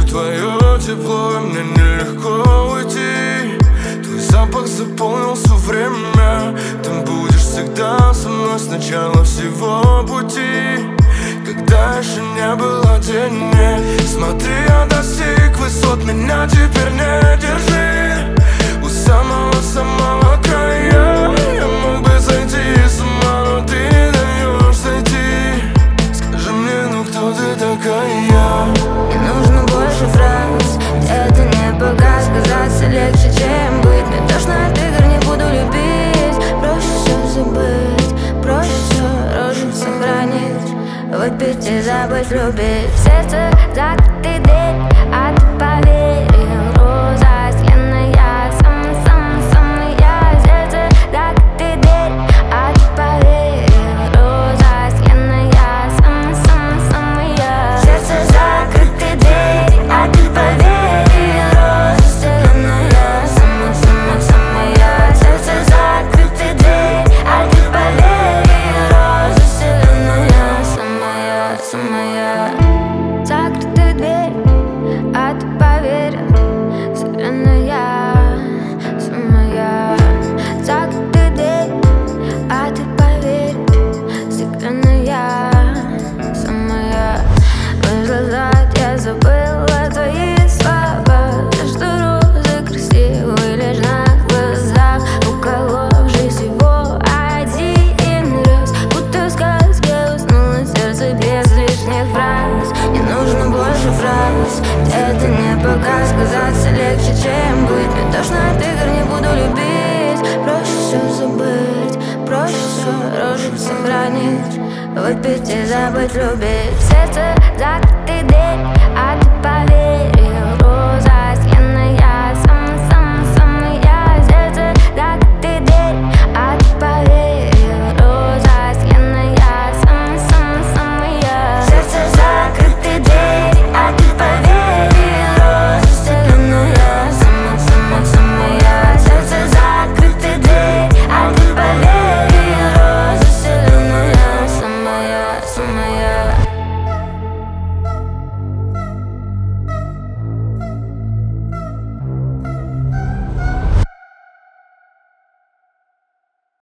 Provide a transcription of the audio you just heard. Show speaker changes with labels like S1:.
S1: твое тепло, и мне нелегко уйти. Твой запах заполнил все время. Ты будешь всегда со мной с начала всего пути, когда еще не было денег. Смотри, я достиг высот, меня теперь не держи. У самого края я мог бы сойти с ума, но ты не даешь сойти. Скажи мне, ну кто ты такая?
S2: Не нужно больше фраз, это не пока. Сказаться легче, чем быть. Мне тошно от игр, не буду любить. Проще все забыть, проще все рожу сохранить. Выпить и забыть любить. В сердце закрытый дверь, а ты поверил. Роза сленная, самая-самая. В сердце закрытый дверь, а ты поверил. Роза сленая, самая-самая. В сердце закрытый дверь, а ты поверил. Роза сленая, самая-самая. В сердце закрытый дверь, а ты поверил. Роза сленая, самая. Закрытая дверь, а ты поверил. Вселенная самая. Закрытая дверь, а ты поверил. Вселенная самая. В глазах я забыла твои слова. За что розы красивые лишь на глазах. Уколовший всего один раз, будто в сказке уснуло сердце без лишних фраз. Не нужно больше фраз, это не пока. Сказаться легче, чем быть. Мне тошно от игр, не буду любить. Проще все забыть, проще все рожу сохранить. Выпить и забыть любить. В сердце закрытый дверь, а ты